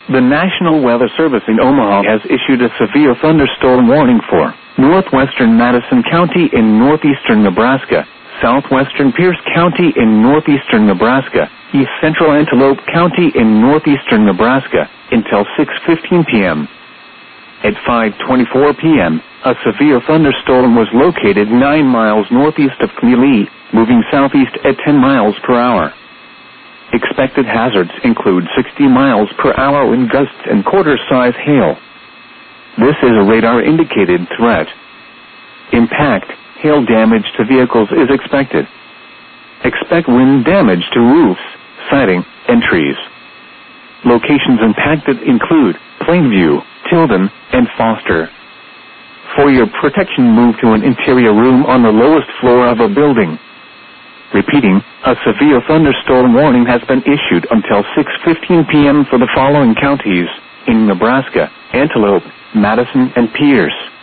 The National Weather Service in Omaha has issued a severe thunderstorm warning for northwestern Madison County in northeastern Nebraska, southwestern Pierce County in northeastern Nebraska, east central Antelope County in northeastern Nebraska, until 6:15 p.m. At 5:24 p.m., a severe thunderstorm was located 9 miles northeast of Cleely, moving southeast at 10 miles per hour. Expected hazards include 60 miles per hour wind gusts and quarter-size hail. This is a radar-indicated threat. Impact, hail damage to vehicles is expected. Expect wind damage to roofs, siding, and trees. Locations impacted include Plainview, Tilden, and Foster. For your protection, move to an interior room on the lowest floor of a building. Repeating, a severe thunderstorm warning has been issued until 6:15 p.m. for the following counties in Nebraska: Antelope, Madison, and Pierce.